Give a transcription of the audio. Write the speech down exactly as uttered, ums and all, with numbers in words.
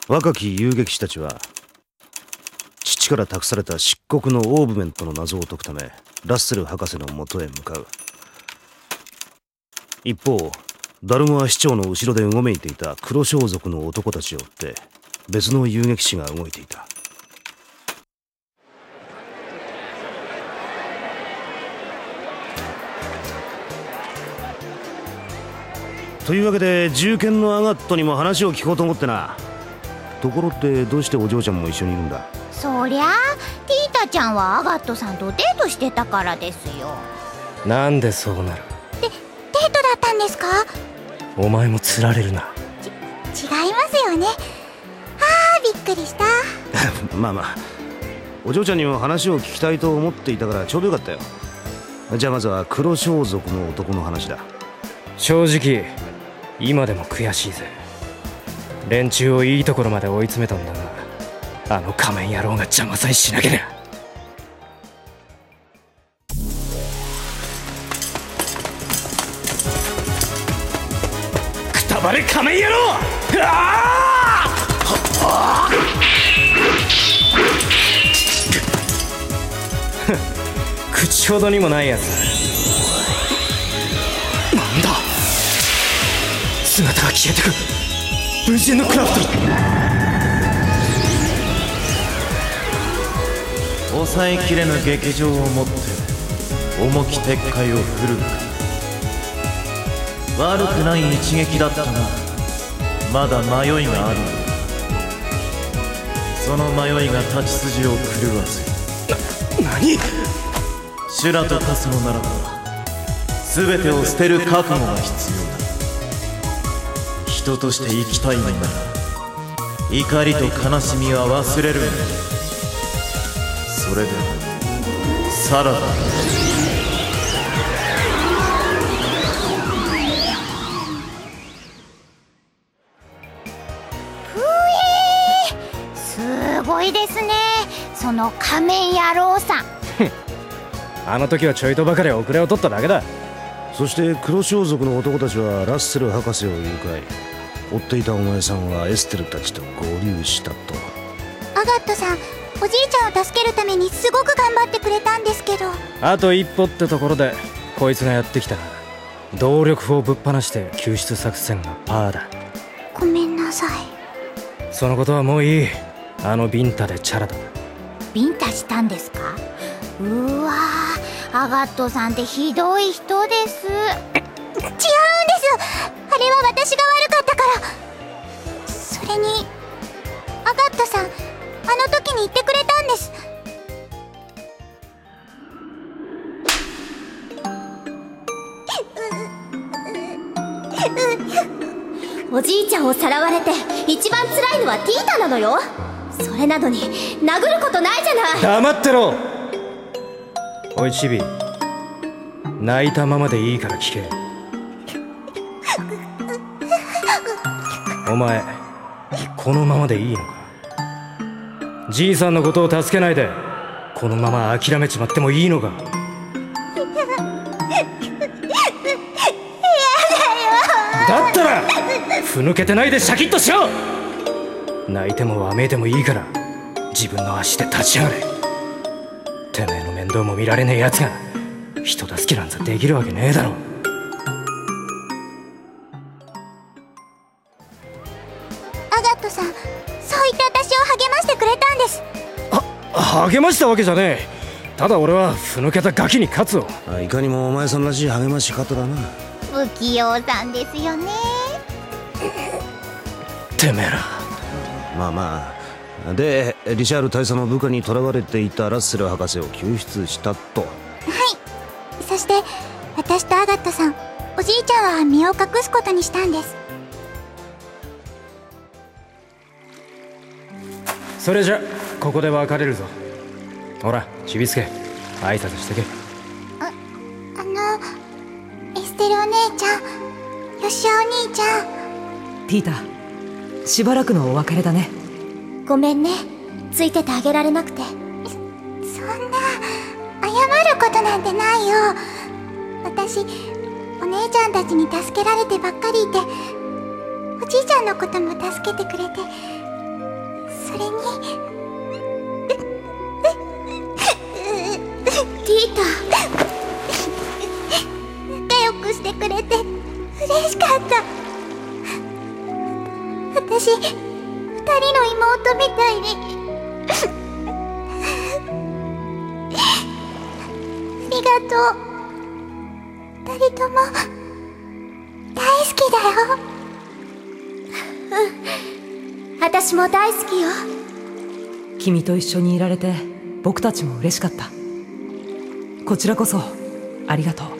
若き遊撃士たちは父から託された漆黒のオーブメントの謎を解くためラッセル博士の元へ向かう。一方ダルモア市長の後ろでうごめいていた黒装束の男たちを追って別の遊撃士が動いていた。というわけで銃剣のアガットにも話を聞こうと思ってな。ところってどうしてお嬢ちゃんも一緒にいるんだ？ そりゃあティータちゃんはアガットさんとデートしてたからですよ。 なんでそうなる？ でデートだったんですか？ お前も釣られるな。 ち違いますよね。あーびっくりしたまあまあお嬢ちゃんにも話を聞きたいと思っていたからちょうどよかったよ。じゃあまずは黒装束の男の話だ。 正直今でも悔しいぜ。連中をいいところまで追い詰めたんだが、あの仮面野郎が邪魔さえしなけりゃ。くたばれ仮面野郎！ああ！口ほどにもないやつだ。なんだ？姿が消えてく。分身のクラフト。 抑えきれぬ劇場をもって重き撤回を振るうか。悪くない一撃だったがまだ迷いがある。その迷いが立ち筋を狂わせな、何？ 修羅と化すのならば全てを捨てる覚悟が必要だ。人として生きたいのなら怒りと悲しみは忘れるんだ。それでさらばふえーすごいですねその仮面野郎さんあの時はちょいとばかり遅れを取っただけだ。 そして黒装束の男たちはラッセル博士を誘拐。追っていたお前さんはエステルたちと合流したと。 アガットさんおじいちゃんを助けるためにすごく頑張ってくれたんですけど。 あと一歩ってところでこいつがやってきた。動力砲をぶっ放して救出作戦がパーだ。 ごめんなさい。 そのことはもういい。あのビンタでチャラだ。 ビンタしたんですか？うーわーアガットさんってひどい人です。違うんです。あれは私が悪かったから。それにアガットさんあの時に言ってくれたんです。 おじいちゃんをさらわれて一番辛いのはティータなのよ。それなのに殴ることないじゃない。 黙ってろ。おいチビ、泣いたままでいいから聞け。お前このままでいいのか？じいさんのことを助けないでこのまま諦めちまってもいいのか？だったらふぬけてないでシャキッとしろ。泣いてもわめいてもいいから自分の足で立ち上がれ。てめえの面倒も見られねえやつが人助けなんざできるわけねえだろ。 アガットさんそう言って私を励ましてくれたんです。 は励ましたわけじゃねえ。ただ俺はふぬけたガキに勝つを。 あいかにもお前さんらしい励まし方だな。 不器用さんですよね。 てめえら。 まあまあでリシャール大佐の部下に囚われていたラッセル博士を救出したと。はい。 そして私とアガットさんおじいちゃんは身を隠すことにしたんです。 それじゃここで別れるぞ。ほらちびすけ挨拶してけ。 ああのエステルお姉ちゃんヨシアお兄ちゃん。 ティータしばらくのお別れだね。 ごめんねついててあげられなくて。そんな謝ることなんてないよ。私お姉ちゃんたちに助けられてばっかりいておじいちゃんのことも助けてくれてれにティータ、 仲良くしてくれて嬉しかった。私二人の妹みたいにありがとう。二人とも大好きだよ。 私も大好きよ。 君と一緒にいられて僕たちも嬉しかった。こちらこそありがとう。